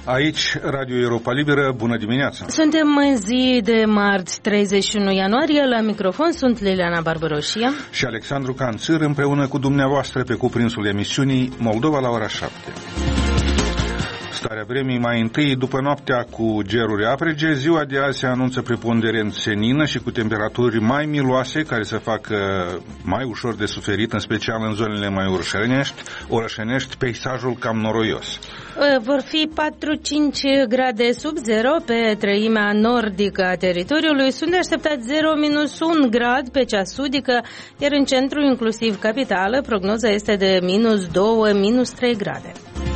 Aici, Radio Europa Liberă, bună dimineața! Suntem în zi de marți, 31 ianuarie, la microfon sunt Liliana Barbaroșia și Alexandru Canțir, împreună cu dumneavoastră pe cuprinsul emisiunii Moldova la ora 7. Starea vremii mai întâi, după noaptea cu geruri aprige, ziua de azi se anunță preponderent senină și cu temperaturi mai miloase, care se fac mai ușor de suferit, în special în zonele mai orășenești, peisajul cam noroios. Vor fi 4-5 grade sub zero pe treimea nordică a teritoriului, sunt de așteptat 0-1 grad pe cea sudică, iar în centru, inclusiv capitală, prognoza este de -2-3 grade.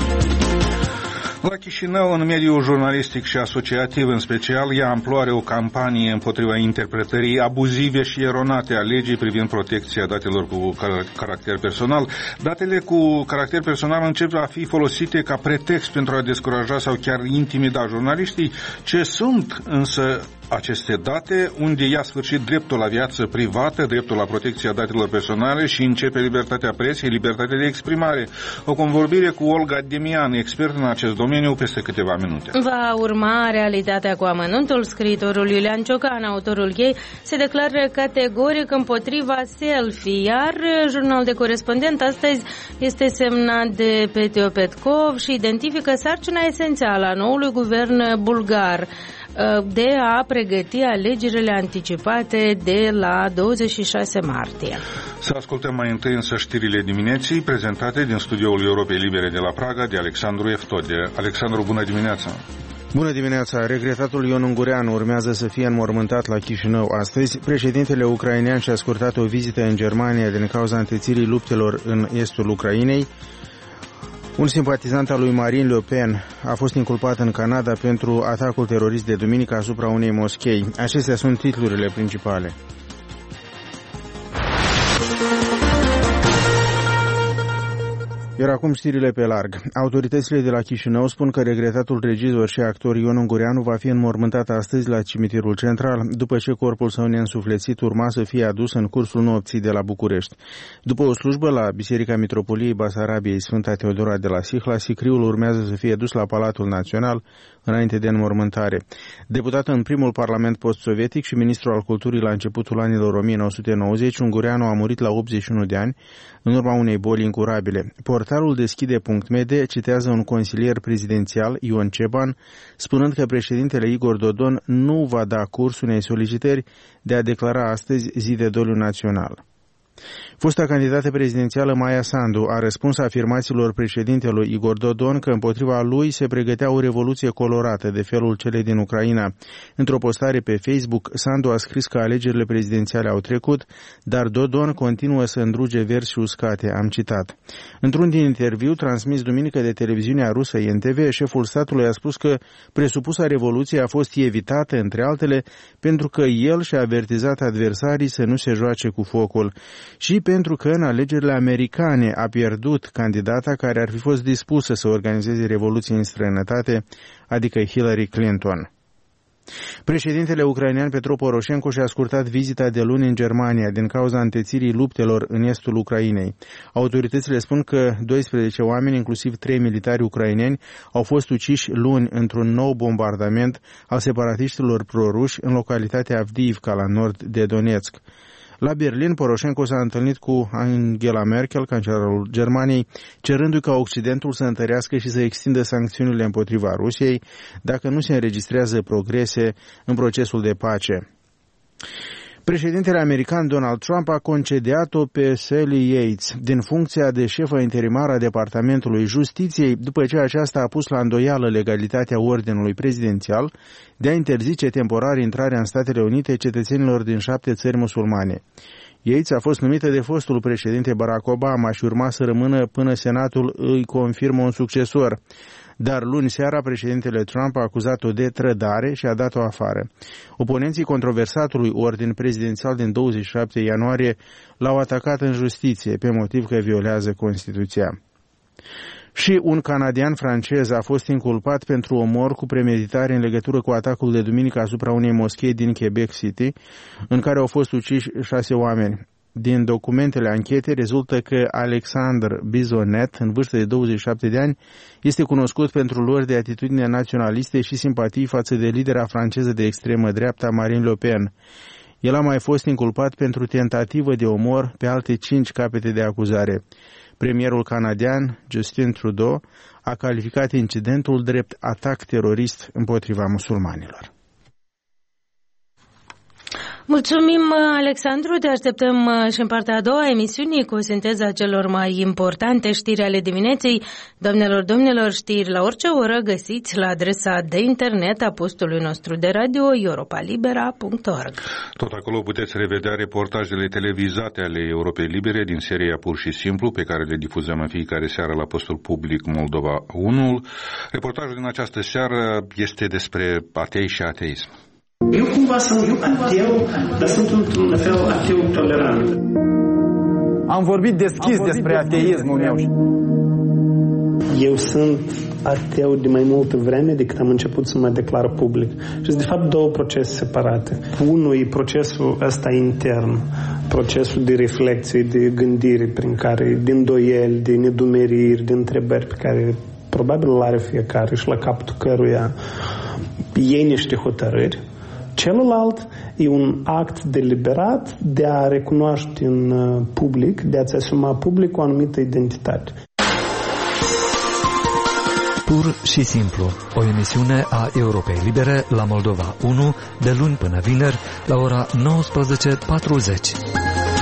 La Chișinău, în mediul jurnalistic și asociativ în special, ia amploare o campanie împotriva interpretării abuzive și eronate a legii privind protecția datelor cu caracter personal. Datele cu caracter personal încep a fi folosite ca pretext pentru a descuraja sau chiar intimida jurnaliștii. Ce sunt însă aceste date, unde ia sfârșit dreptul la viață privată, dreptul la protecția datelor personale și începe libertatea presei, libertatea de exprimare. O convorbire cu Olga Demian, expert în acest domeniu, peste câteva minute. Va urma Realitatea cu amănuntul. Scriitorul Iulian Ciocan, autorul ei, se declară categoric împotriva selfie, iar Jurnal de Corespondent astăzi este semnat de Petio Petkov și identifică sarcina esențială a noului guvern bulgar de a pregăti alegerile anticipate de la 26 martie. Să ascultăm mai întâi însă știrile dimineții prezentate din studioul Europei Libere de la Praga de Alexandru Eftode. Alexandru, bună dimineața! Bună dimineața! Regretatul Ion Ungureanu urmează să fie înmormântat la Chișinău astăzi. Președintele ucrainean și-a scurtat o vizită în Germania din cauza întețirii luptelor în estul Ucrainei. Un simpatizant al lui Marine Le Pen a fost inculpat în Canada pentru atacul terorist de duminică asupra unei moschei. Acestea sunt titlurile principale. Iar acum știrile pe larg. Autoritățile de la Chișinău spun că regretatul regizor și actor Ion Ungureanu va fi înmormântat astăzi la cimitirul central, după ce corpul său neînsuflețit urma să fie adus în cursul nopții de la București. După o slujbă la Biserica Mitropoliei Basarabiei Sfânta Teodora de la Sihla, sicriul urmează să fie dus la Palatul Național înainte de înmormântare. Deputat în primul parlament post-sovietic și ministru al culturii la începutul anilor 1990, Ungureanu a murit la 81 de ani în urma unei boli incurabile. Portalul Deschide.md citează un consilier prezidențial, Ion Ceban, spunând că președintele Igor Dodon nu va da curs unei solicitări de a declara astăzi zi de doliu național. Fosta candidată prezidențială Maia Sandu a răspuns afirmațiilor președintelui Igor Dodon că împotriva lui se pregătea o revoluție colorată de felul celei din Ucraina. Într-o postare pe Facebook, Sandu a scris că alegerile prezidențiale au trecut, dar Dodon continuă să îndruge versi uscate, am citat. Într-un din interviu transmis duminică de televiziunea rusă INTV, șeful statului a spus că presupusa revoluție a fost evitată, între altele, pentru că el și-a avertizat adversarii să nu se joace cu focul și pentru că în alegerile americane a pierdut candidata care ar fi fost dispusă să organizeze revoluții în străinătate, adică Hillary Clinton. Președintele ucrainean Petro Poroșenko și-a scurtat vizita de luni în Germania din cauza întețirii luptelor în estul Ucrainei. Autoritățile spun că 12 oameni, inclusiv 3 militari ucraineni, au fost uciși luni într-un nou bombardament al separatiștilor proruși în localitatea Avdiivka, la nord de Donetsk. La Berlin, Poroșenko s-a întâlnit cu Angela Merkel, cancelarul Germaniei, cerându-i ca Occidentul să întărească și să extindă sancțiunile împotriva Rusiei dacă nu se înregistrează progrese în procesul de pace. Președintele american Donald Trump a concediat-o pe Sally Yates din funcția de șefă interimară a Departamentului Justiției, după ce aceasta a pus la îndoială legalitatea ordinului prezidențial de a interzice temporar intrarea în Statele Unite cetățenilor din 7 țări musulmane. Yates a fost numită de fostul președinte Barack Obama și urma să rămână până Senatul îi confirmă un succesor. Dar luni seara președintele Trump a acuzat-o de trădare și a dat-o afară. Oponenții controversatului ordin prezidențial din 27 ianuarie l-au atacat în justiție pe motiv că violează Constituția. Și un canadian francez a fost inculpat pentru omor cu premeditare în legătură cu atacul de duminică asupra unei moschei din Quebec City, în care au fost uciși 6 oameni. Din documentele anchetei rezultă că Alexandre Bizonet, în vârstă de 27 de ani, este cunoscut pentru luări de atitudine naționaliste și simpatii față de lidera franceză de extremă dreapta Marine Le Pen. El a mai fost inculpat pentru tentativă de omor pe alte 5 capete de acuzare. Premierul canadian, Justin Trudeau, a calificat incidentul drept atac terorist împotriva musulmanilor. Mulțumim, Alexandru, te așteptăm și în partea a doua emisiunii cu sinteza celor mai importante știri ale dimineții. Doamnelor, domnilor, știri la orice oră găsiți la adresa de internet a postului nostru de radio europalibera.org. Tot acolo puteți revedea reportajele televizate ale Europei Libere din seria Pur și Simplu, pe care le difuzăm în fiecare seară la postul public Moldova 1. Reportajul din această seară este despre atei și ateism. Eu cumva sunt ateu, dar sunt într-un fel ateu tolerant. Am vorbit deschis despre ateismul meu. Eu sunt ateu de mai multă vreme decât am început să mă declar public. Și sunt de fapt două procese separate. Unul e procesul ăsta intern, procesul de reflexie, de gândire, prin care, de îndoieli, de nedumeriri, de întrebări pe care probabil îl are fiecare și la capătul căruia iei niște hotărâri. Celălalt e un act deliberat de a recunoaște în public, de a-ți asuma public o anumită identitate. Pur și simplu, o emisiune a Europei Libere la Moldova 1, de luni până vineri, la ora 19:40.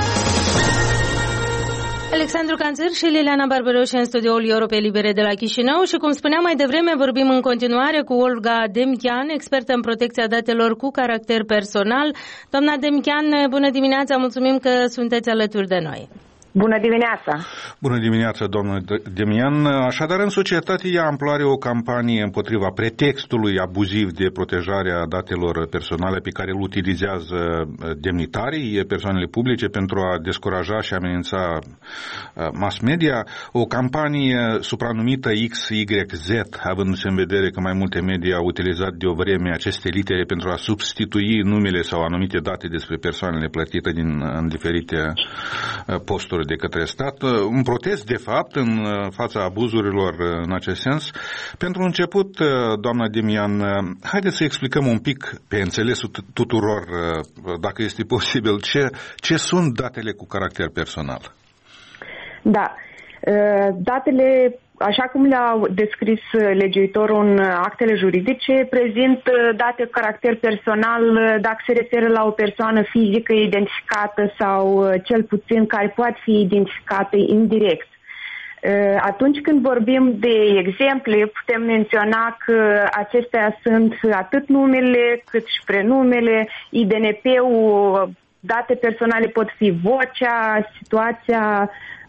Alexandru Canțăr și Liliana Barbaroș în studioul Europei Libere de la Chișinău și, cum spuneam mai devreme, vorbim în continuare cu Olga Demchian, expertă în protecția datelor cu caracter personal. Doamna Demchian, bună dimineața, mulțumim că sunteți alături de noi. Bună dimineața! Bună dimineața, doamnă Demian. Așadar, în societate ia amploare o campanie împotriva pretextului abuziv de protejare a datelor personale pe care îl utilizează demnitarii, persoanele publice, pentru a descuraja și amenința mass media. O campanie supranumită XYZ, avându-se în vedere că mai multe media au utilizat de o vreme aceste litere pentru a substitui numele sau anumite date despre persoanele plătite în diferite posturi de către stat, un protest de fapt în fața abuzurilor în acest sens. Pentru început, doamna Demian, haideți să explicăm un pic pe înțelesul tuturor, dacă este posibil, ce sunt datele cu caracter personal. Da, datele, așa cum le-a descris legiuitorul în actele juridice, prezint date cu caracter personal dacă se referă la o persoană fizică identificată sau cel puțin care poate fi identificată indirect. Atunci când vorbim de exemple, putem menționa că acestea sunt atât numele cât și prenumele, IDNP-ul, date personale pot fi vocea, situația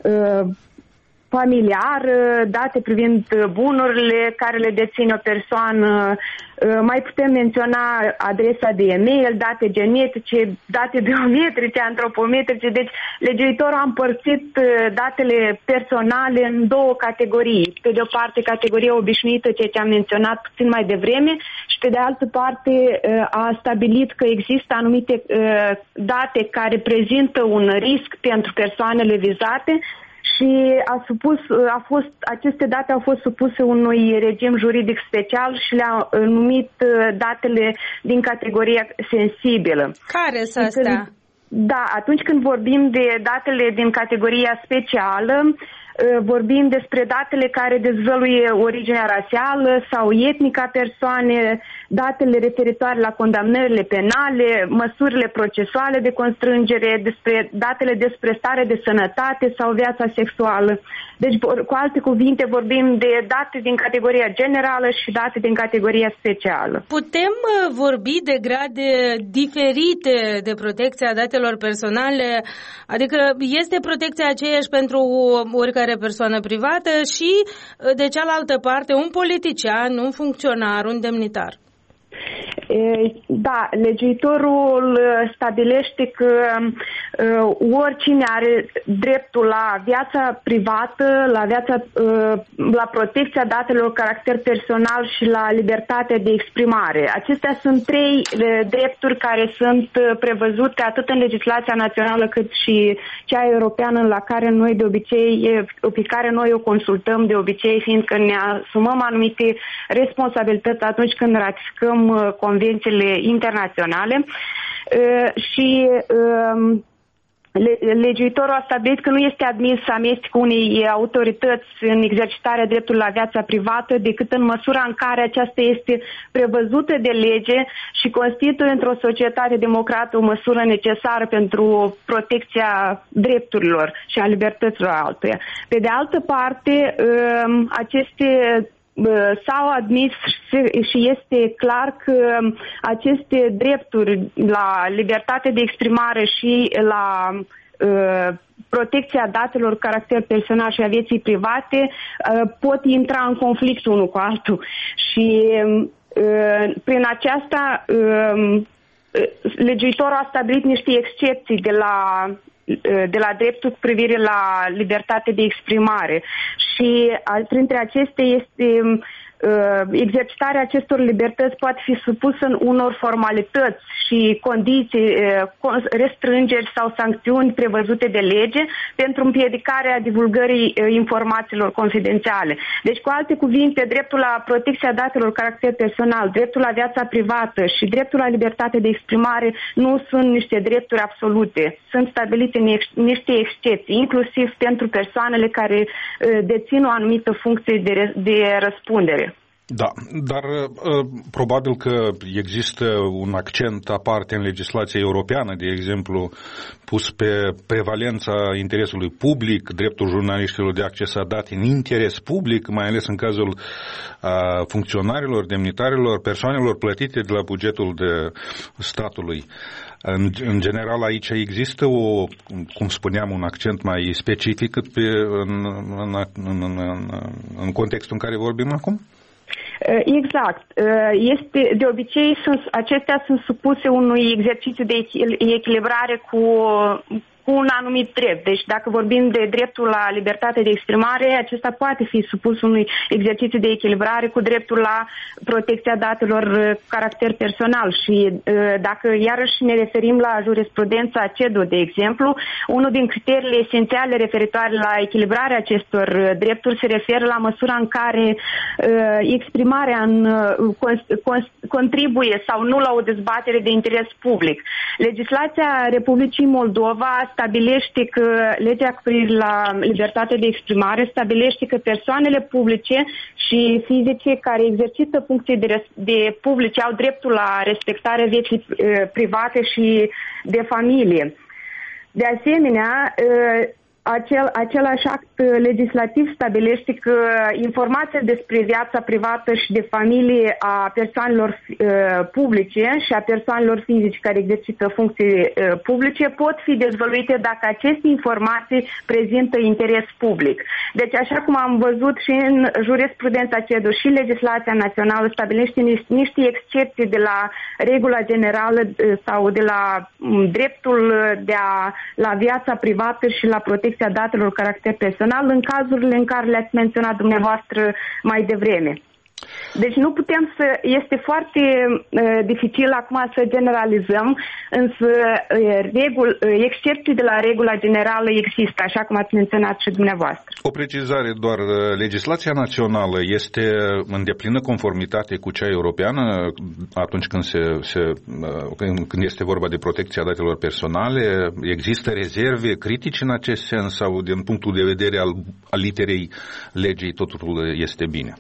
familiar, date privind bunurile care le deține o persoană, mai putem menționa adresa de e-mail, date genetice, date biometrice, antropometrice. Deci legiuitorul a împărțit datele personale în două categorii. Pe de o parte categoria obișnuită, ceea ce am menționat puțin mai devreme, și pe de altă parte a stabilit că există anumite date care prezintă un risc pentru persoanele vizate și aceste date au fost supuse unui regim juridic special și le-a numit datele din categoria sensibilă. Care sunt astea? Da, atunci când vorbim de datele din categoria specială, vorbim despre datele care dezvăluie originea rasială sau etnică a persoane, datele referitoare la condamnările penale, măsurile procesuale de constrângere, datele despre stare de sănătate sau viața sexuală. Deci, cu alte cuvinte, vorbim de date din categoria generală și date din categoria specială. Putem vorbi de grade diferite de protecția datelor personale? Adică este protecția aceeași pentru oricare persoană privată și, de cealaltă parte, un politician, un funcționar, un demnitar? Da, legiuitorul stabilește că oricine are dreptul la viața privată, la protecția datelor caracter personal și la libertatea de exprimare. Acestea sunt 3 drepturi care sunt prevăzute atât în legislația națională cât și cea europeană, pe care noi o consultăm de obicei, fiindcă ne asumăm anumite responsabilități atunci când ratificăm convențiile internaționale și legiuitorul a stabilit că nu este admis amestecul unei autorități în exercitarea dreptului la viața privată decât în măsura în care aceasta este prevăzută de lege și constituie într-o societate democrată o măsură necesară pentru protecția drepturilor și a libertăților altuia. Pe de altă parte, aceste s-au admis și este clar că aceste drepturi la libertate de exprimare și la protecția datelor caracter personal și a vieții private pot intra în conflict unul cu altul. Și prin aceasta legiuitorul a stabilit niște excepții de la dreptul cu privire la libertate de exprimare și printre acestea este exercitarea acestor libertăți poate fi supusă în unor formalități și condiții, restrângeri sau sancțiuni prevăzute de lege pentru împiedicarea divulgării informațiilor confidențiale. Deci, cu alte cuvinte, dreptul la protecția datelor caracter personal, dreptul la viața privată și dreptul la libertate de exprimare nu sunt niște drepturi absolute. Sunt stabilite niște excepții, inclusiv pentru persoanele care dețin o anumită funcție de răspundere. Da, dar probabil că există un accent aparte în legislația europeană, de exemplu, pus pe prevalența interesului public, dreptul jurnaliștilor de a accesa date în interes public, mai ales în cazul funcționarilor, demnitarilor, persoanelor plătite de la bugetul de statului. În general, aici există cum spuneam, un accent mai specific în contextul în care vorbim acum? Exact. De obicei, acestea sunt supuse unui exercițiu de echilibrare cu un anumit drept. Deci dacă vorbim de dreptul la libertate de exprimare, acesta poate fi supus unui exercițiu de echilibrare cu dreptul la protecția datelor caracter personal. Și dacă iarăși ne referim la jurisprudența CEDO, de exemplu, unul din criteriile esențiale referitoare la echilibrarea acestor drepturi se referă la măsura în care exprimarea contribuie sau nu la o dezbatere de interes public. Legislația Republicii Moldova stabilește că legea cu privire la libertate de exprimare stabilește că persoanele publice și fizice care exercită funcții de publice au dreptul la respectarea vieții private și de familie. De asemenea, același act legislativ stabilește că informația despre viața privată și de familie a persoanelor publice și a persoanelor fizice care exercită funcții publice pot fi dezvăluite dacă aceste informații prezintă interes public. Deci, așa cum am văzut și în jurisprudența CEDO și legislația națională stabilește niște excepții de la regula generală sau de la dreptul la viața privată și la protecția datelor caracter personal în cazurile în care le-ați menționat dumneavoastră mai devreme. Deci nu putem este foarte dificil acum să generalizăm, însă excepții de la regula generală există, așa cum ați menționat și dumneavoastră. O precizare doar, legislația națională este în deplină conformitate cu cea europeană atunci când este vorba de protecția datelor personale? Există rezerve critice în acest sens sau din punctul de vedere al literei legii totul este bine?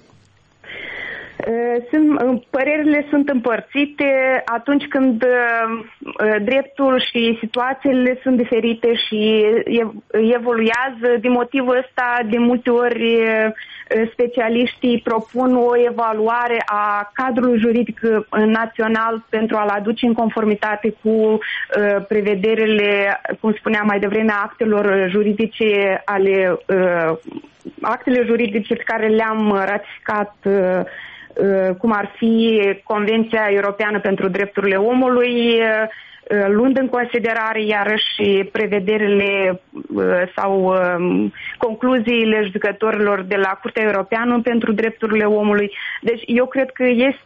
Părerile sunt împărțite atunci când dreptul și situațiile sunt diferite și evoluează. Din motivul ăsta, de multe ori, specialiștii propun o evaluare a cadrului juridic național pentru a-l aduce în conformitate cu prevederile, cum spuneam mai devreme, actelor juridice actele juridice pe care le-am ratificat cum ar fi Convenția Europeană pentru Drepturile Omului, luând în considerare iarăși prevederile sau concluziile judecătorilor de la Curtea Europeană pentru Drepturile Omului. Deci eu cred că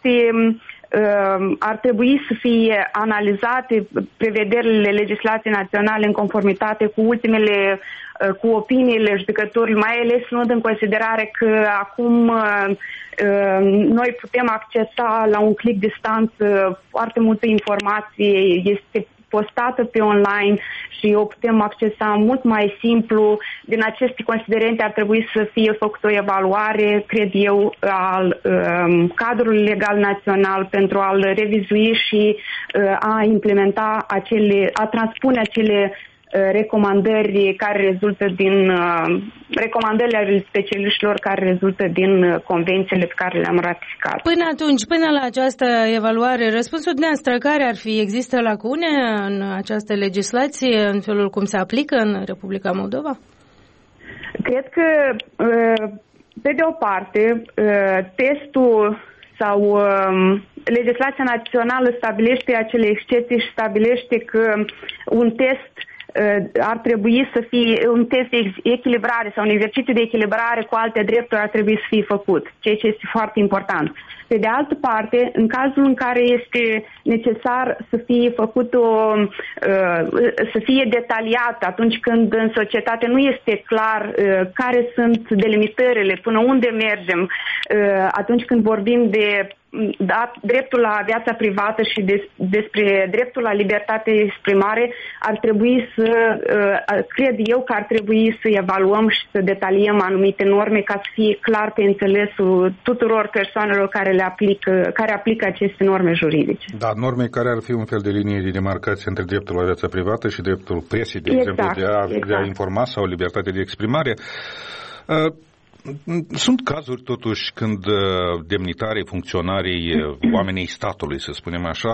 ar trebui să fie analizate prevederile legislației naționale în conformitate cu cu opiniile judecătorilor, mai ales luând în considerare că acum noi putem accesa la un click distanță foarte multă informație, este postată pe online și o putem accesa mult mai simplu. Din aceste considerente ar trebui să fie făcută o evaluare, cred eu, al cadrului legal național pentru a-l revizui și a implementa a transpune acele recomandări care rezultă din recomandările specialiștilor care rezultă din convențiile pe care le-am ratificat. Până la această evaluare, răspunsul dumneavoastră care ar fi? Există lacune în această legislație, în felul cum se aplică în Republica Moldova? Cred că, pe de o parte, testul sau legislația națională stabilește acele excepții și stabilește că un test ar trebui să fie un test de echilibrare sau un exercițiu de echilibrare cu alte drepturi ar trebui să fie făcut, ceea ce este foarte important. Pe de altă parte, în cazul în care este necesar să fie făcut să fie detaliat atunci când în societate nu este clar care sunt delimitările, până unde mergem, atunci când vorbim de dreptul la viața privată și despre dreptul la libertate de exprimare, ar trebui cred eu că ar trebui să evaluăm și să detaliem anumite norme ca să fie clar pe înțelesul tuturor persoanelor care aplică aceste norme juridice. Da, norme care ar fi un fel de linie de demarcație între dreptul la viața privată și dreptul presei, de exemplu, de a informa sau libertate de exprimare. Sunt cazuri totuși când demnitarii, funcționarii, oamenii statului, să spunem așa,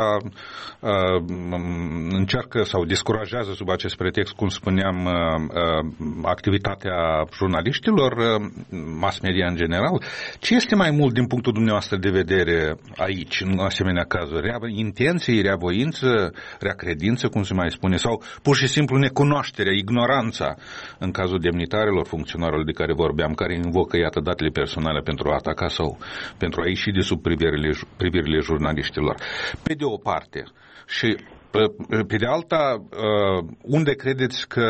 încearcă sau descurajează sub acest pretext, cum spuneam, activitatea jurnaliștilor, mass media în general. Ce este mai mult din punctul dumneavoastră de vedere aici, în asemenea cazuri? Rea intenție, rea voință, rea credință, cum se mai spune, sau pur și simplu necunoașterea, ignoranța în cazul demnitarilor, funcționarilor de care vorbeam, care invocă iată datele personale pentru a ataca sau pentru a ieși de sub privirile jurnaliștilor. Pe de o parte. Și pe de alta, unde credeți că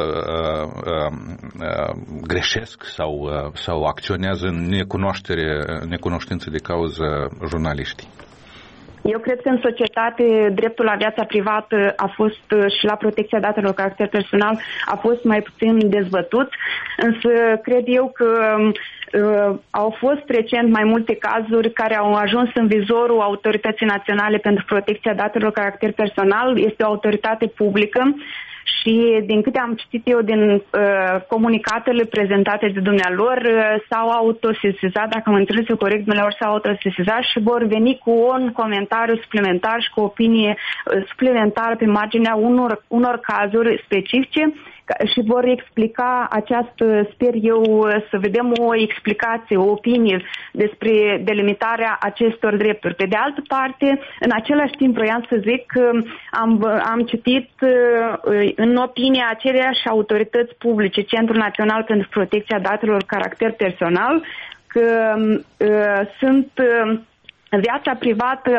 greșesc sau acționează în necunoștință de cauză jurnaliștii? Eu cred că în societate dreptul la viața privată a fost și la protecția datelor cu caracter personal a fost mai puțin dezbătut, însă cred eu că au fost recent mai multe cazuri care au ajuns în vizorul Autorității Naționale pentru Protecția Datelor cu caracter personal. Este o autoritate publică și din câte am citit eu din comunicatele prezentate de dumnealor, s-au autosesizat, dacă mă înțeles eu corect, dumnealor s-au autosesizat și vor veni cu un comentariu suplimentar și cu o opinie suplimentară pe marginea unor cazuri specifice și vor explica sper eu, să vedem o explicație, o opinie despre delimitarea acestor drepturi. Pe de altă parte, în același timp vreau să zic că am citit în opinia aceleași autorități publice, Centrul Național pentru Protecția Datelor cu caracter personal, că sunt viața privată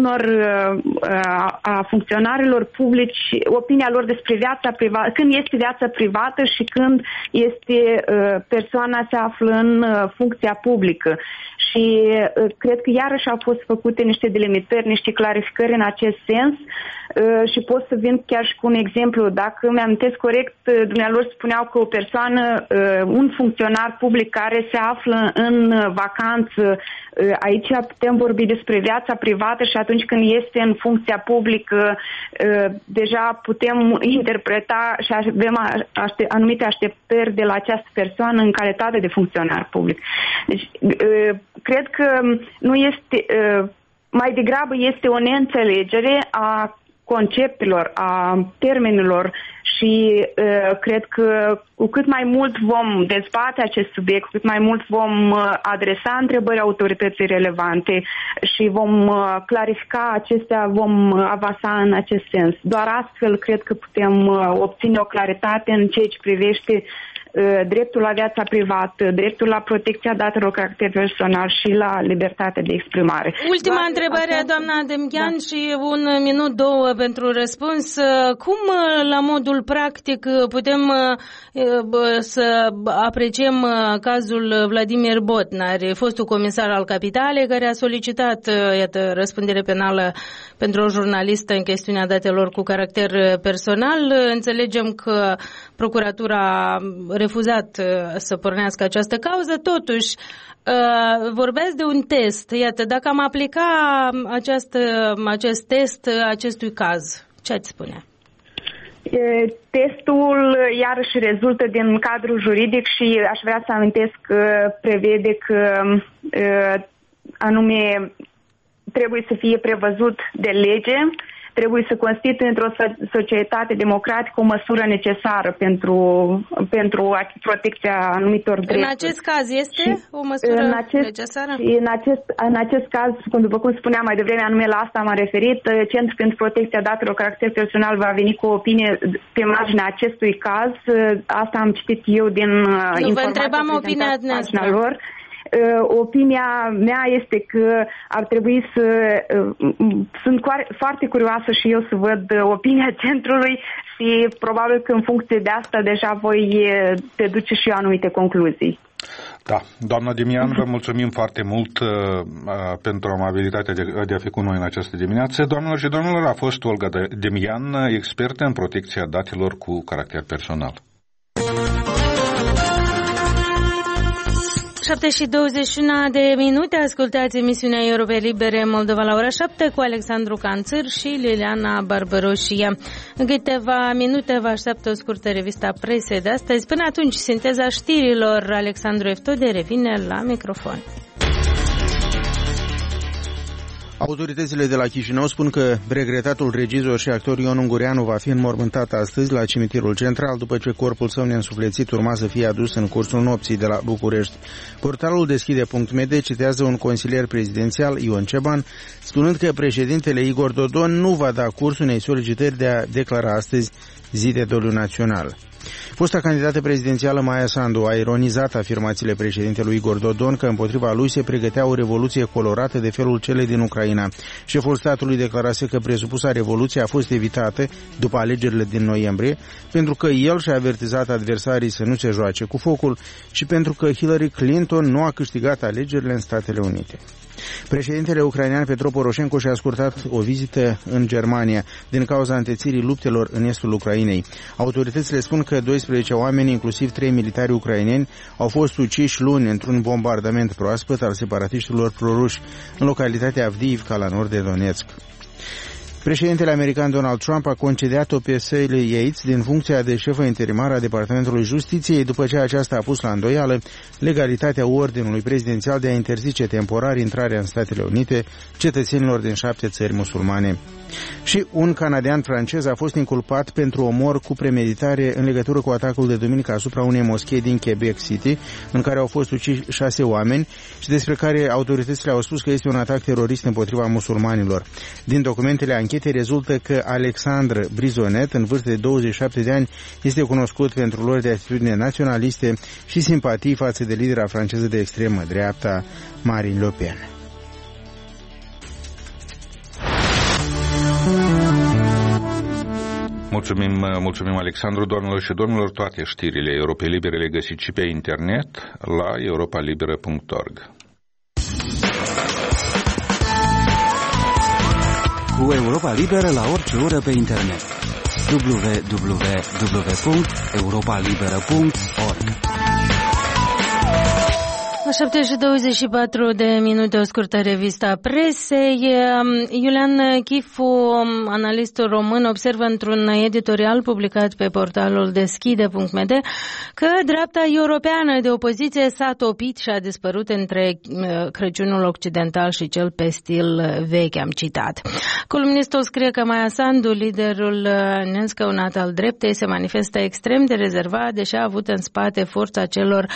a funcționarilor publici, opinia lor despre viața privată, când este viața privată și când persoana se află în funcția publică. Și cred că iarăși au fost făcute niște delimitări, niște clarificări în acest sens și pot să vin chiar și cu un exemplu. Dacă mi-amintesc corect, dumnealor spuneau că o persoană, un funcționar public care se află în vacanță, aici putem vorbi despre viața privată și atunci când este în funcția publică, deja putem interpreta și avem anumite așteptări de la această persoană în calitate de funcționar public. Deci, cred că nu este, mai degrabă este o neînțelegere a conceptelor, a termenilor și cred că cu cât mai mult vom dezbate acest subiect, cu cât mai mult vom adresa întrebări autorității relevante și vom clarifica acestea, vom avansa în acest sens. Doar astfel cred că putem obține o claritate în ceea ce privește dreptul la viața privată, dreptul la protecția datelor cu caracter personal și la libertatea de exprimare. Ultima întrebare, doamna Demghean, și 1 minut, 2 pentru răspuns. Cum, la modul practic, putem să apreciem cazul Vladimir Botnar, fostul comisar al Capitalei, care a solicitat, răspundere penală pentru o jurnalistă în chestiunea datelor cu caracter personal? Înțelegem că procuratura a refuzat să pornească această cauză, totuși vorbeați de un test. Iată, dacă am aplica acest test acestui caz, ce ați spune? Testul iarăși rezultă din cadrul juridic și aș vrea să amintesc că prevede că anume trebuie să fie prevăzut de lege, trebuie să constituie într-o societate democratică o măsură necesară pentru protecția anumitor drepturi. În acest caz este o măsură necesară? În acest caz, după cum spuneam mai devreme, anume la asta m-am referit, Centrul pentru Protecția Datelor cu caracter personal va veni cu o opinie pe marginea acestui caz. Asta am citit eu din informații. Vă întrebam opinia lor. Opinia mea este că ar trebui să... Sunt foarte curioasă și eu să văd opinia centrului și probabil că în funcție de asta deja voi deduce și eu anumite concluzii. Da, doamna Demian, vă mulțumim foarte mult pentru amabilitatea de a fi cu noi în această dimineață. Doamnelor și domnilor, a fost Olga Demian, expertă în protecția datelor cu caracter personal. 7:21 de minute, ascultați emisiunea Europe Libere Moldova la ora 7 cu Alexandru Canțăr și Liliana Barbaroșia. În câteva minute vă așteaptă o scurtă revista presei de astăzi. Până atunci, sinteza știrilor, Alexandru Eftode revine la microfon. Autoritățile de la Chișinău spun că regretatul regizor și actor Ion Ungureanu va fi înmormântat astăzi la cimitirul central, după ce corpul său neînsuflețit urma să fie adus în cursul nopții de la București. Portalul Deschide.md citează un consilier prezidențial, Ion Ceban, spunând că președintele Igor Dodon nu va da curs unei solicitări de a declara astăzi zi de doliu național. Fosta candidată prezidențială Maia Sandu a ironizat afirmațiile președintelui Igor Dodon că împotriva lui se pregătea o revoluție colorată de felul celei din Ucraina. Șeful statului declarase că presupusa revoluție a fost evitată după alegerile din noiembrie, pentru că el și-a avertizat adversarii să nu se joace cu focul și pentru că Hillary Clinton nu a câștigat alegerile în Statele Unite. Președintele ucrainean Petro Poroșenko și-a scurtat o vizită în Germania din cauza întețirii luptelor în estul Ucrainei. Autoritățile spun că 12 oameni, inclusiv 3 militari ucraineni, au fost uciși luni într-un bombardament proaspăt al separatiștilor proruși în localitatea Avdiivka, la nord de Donetsk. Președintele american Donald Trump a concediat-o pe Sally Yates din funcția de șefă interimară a Departamentului Justiției după ce aceasta a pus la îndoială legalitatea ordinului prezidențial de a interzice temporar intrarea în Statele Unite cetățenilor din 7 țări musulmane. Și un canadian francez a fost inculpat pentru omor cu premeditare în legătură cu atacul de duminică asupra unei moschei din Quebec City, în care au fost uciși 6 oameni și despre care autoritățile au spus că este un atac terorist împotriva musulmanilor. Din documentele anchetei rezultă că Alexandre Brizonet, în vârstă de 27 de ani, este cunoscut pentru lor de atitudine naționaliste și simpatii față de lidera franceză de extremă dreapta, Marine Le Pen. Mulțumim, Alexandru. Doamnelor și domnilor, toate știrile Europei Libere le găsiți și pe internet la europalibera.org. Cu Europa Liberă la orice oră pe internet. www.europalibera.org. 7:24 o scurtă revista presei. Iulian Chifu, analistul român, observă într-un editorial publicat pe portalul deschide.md că dreapta europeană de opoziție s-a topit și a dispărut între Crăciunul occidental și cel pe stil vechi, am citat. Columnistul scrie că Maia Sandu, liderul neînscăunat al dreptei, se manifestă extrem de rezervat, deși a avut în spate forța celor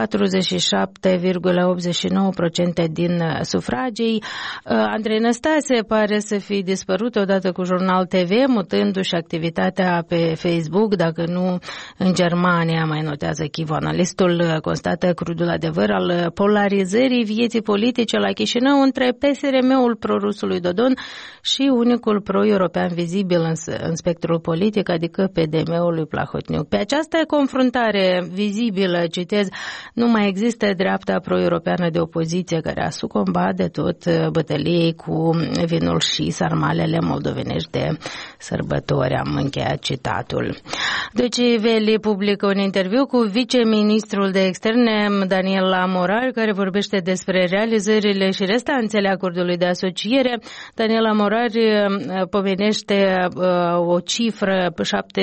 47,89% din sufragii. Andrei Năstase pare să fi dispărut odată cu Jurnal TV, mutându-și activitatea pe Facebook, dacă nu în Germania, mai notează Chivu. Analistul constată crudul adevăr al polarizării vieții politice la Chișinău între PSRM-ul pro-rusului Dodon și unicul pro-european vizibil în spectrul politic, adică PDM-ul lui Plahotniuc. Pe această confruntare vizibilă, citez, nu mai există dreapta pro-europeană de opoziție care a sucombat de tot bătăliei cu vinul și sarmalele moldovenești de sărbători. Am încheiat citatul. Deutsche Welle publică un interviu cu viceministrul de externe Daniela Morar, care vorbește despre realizările și restanțele acordului de asociere. Daniela Morar pomenește o cifră,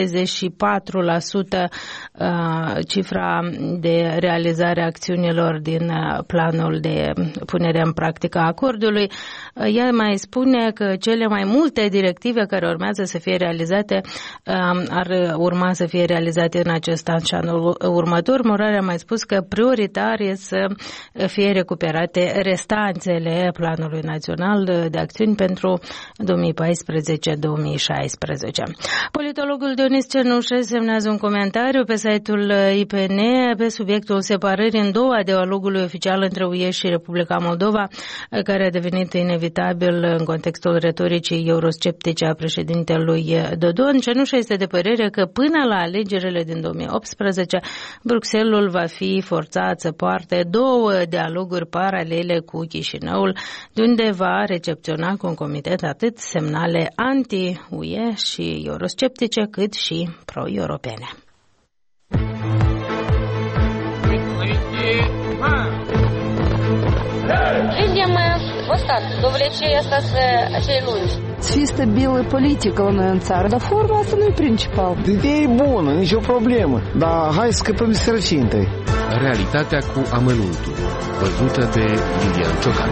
74% cifra de realizare a acțiunilor din planul de punere în practică a acordului. Ea mai spune că cele mai multe directive care urmează să fie realizate ar urma să fie realizate în acest an și anul următor. Morar a mai spus că prioritar e să fie recuperate restanțele planului național de acțiuni pentru 2014-2016. Politologul Dionis Cernușe semnează un comentariu pe site-ul IPN pe subiectul separării în două a dialogului oficial între UE și Republica Moldova, care a devenit inevitabil în contextul retoricii eurosceptice a președintelui Dodon. Cernușe este de părere că până la alegerile din 2018, Bruxelles va fi forțat să poarte două dialoguri paralele cu Chișinăul, de unde va recepționa concomitent atât semnale anti-UE și eurosceptice, cât și pro-europene. Видим вот так, до влечения цей лунж. Fi stabilă politică la noi în țară, dar forma asta nu e principal. Ideea e bună, nicio problemă, dar hai să scăpăm de sărăcie întâi. Realitatea cu amănuntul, văzută de Lilian Ciocan.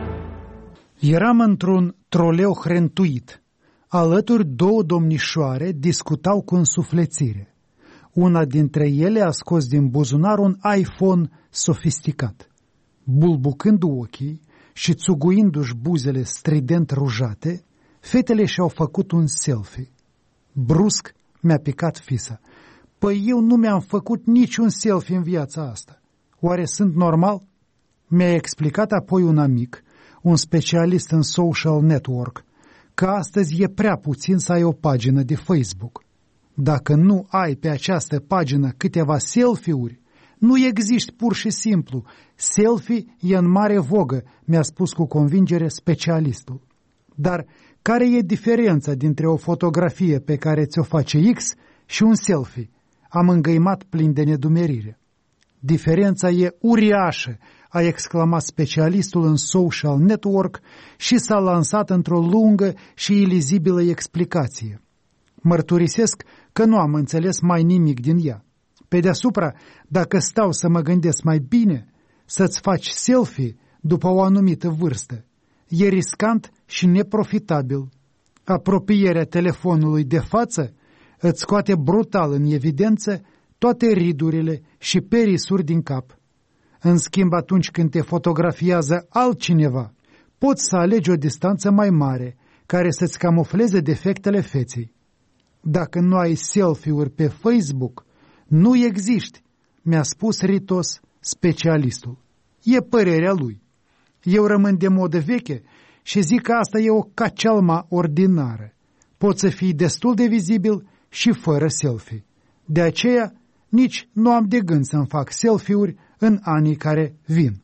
Eram într-un troleu hrentuit. Alături două domnișoare discutau cu însuflețire. Una dintre ele a scos din buzunar un iPhone sofisticat. Bulbucând ochii și țuguindu-și buzele strident rujate, fetele și-au făcut un selfie. Brusc mi-a picat fisa. Păi eu nu mi-am făcut niciun selfie în viața asta. Oare sunt normal? Mi-a explicat apoi un amic, un specialist în social network, că astăzi e prea puțin să ai o pagină de Facebook. Dacă nu ai pe această pagină câteva selfie-uri, nu existi pur și simplu. Selfie e în mare vogă, mi-a spus cu convingere specialistul. Dar care e diferența dintre o fotografie pe care ți-o face X și un selfie? Am îngăimat plin de nedumerire. Diferența e uriașă, a exclamat specialistul în social network și s-a lansat într-o lungă și ilizibilă explicație. Mărturisesc că nu am înțeles mai nimic din ea. Pe deasupra, dacă stau să mă gândesc mai bine, să-ți faci selfie după o anumită vârstă e riscant și neprofitabil. Apropierea telefonului de față îți scoate brutal în evidență toate ridurile și perisuri din cap. În schimb, atunci când te fotografiază altcineva, poți să alegi o distanță mai mare, care să-ți camufleze defectele feței. Dacă nu ai selfie-uri pe Facebook, nu existi, mi-a spus ritos specialistul. E părerea lui. Eu rămân de modă veche și zic că asta e o cacealma ordinară. Poți să fii destul de vizibil și fără selfie. De aceea, nici nu am de gând să-mi fac selfie-uri în anii care vin.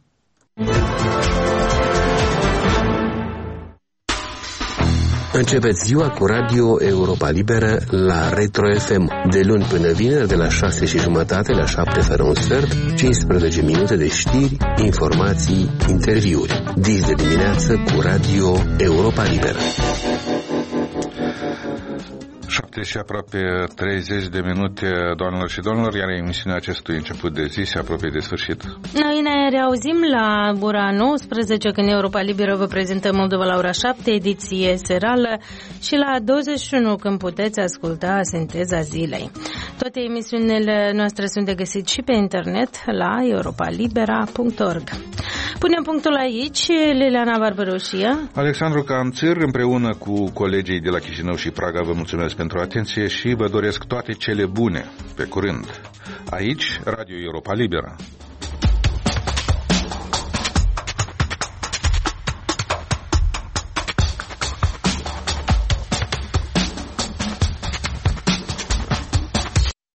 Începeți ziua cu Radio Europa Liberă la Retro FM. De luni până vineri, de la 6:30 la 7:45, 15 minute de știri, informații, interviuri. Dis de dimineață cu Radio Europa Liberă. 7 și aproape 30 de minute, doamnelor și domnilor, iar emisiunea acestui început de zi se apropie de sfârșit. Noi ne reauzim la ora 19, când Europa Liberă vă prezintă Moldova la ora 7, ediție serală, și la 21, când puteți asculta Sinteza Zilei. Toate emisiunile noastre sunt de găsit și pe internet la europalibera.org. Punem punctul aici. Liliana Barbaroșia, Alexandru Canțir, împreună cu colegii de la Chișinău și Praga, vă mulțumesc pentru atenție și vă doresc toate cele bune. Pe curând. Aici, Radio Europa Liberă.